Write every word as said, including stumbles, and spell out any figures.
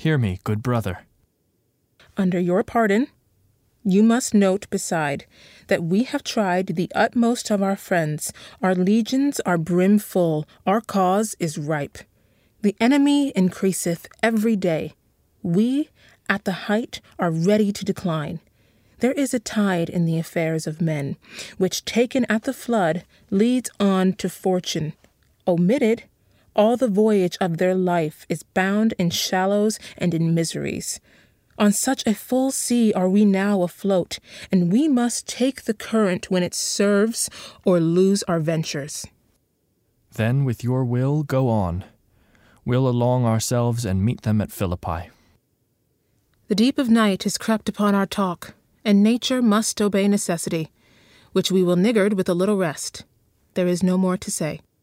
Hear me, good brother. Under your pardon, you must note beside that we have tried the utmost of our friends. Our legions are brimful. Our cause is ripe. The enemy increaseth every day. We, at the height, are ready to decline. There is a tide in the affairs of men, which, taken at the flood, leads on to fortune. Omitted, all the voyage of their life is bound in shallows and in miseries. On such a full sea are we now afloat, and we must take the current when it serves or lose our ventures. Then with your will go on. We'll along ourselves and meet them at Philippi. The deep of night has crept upon our talk, and nature must obey necessity, which we will niggard with a little rest. There is no more to say.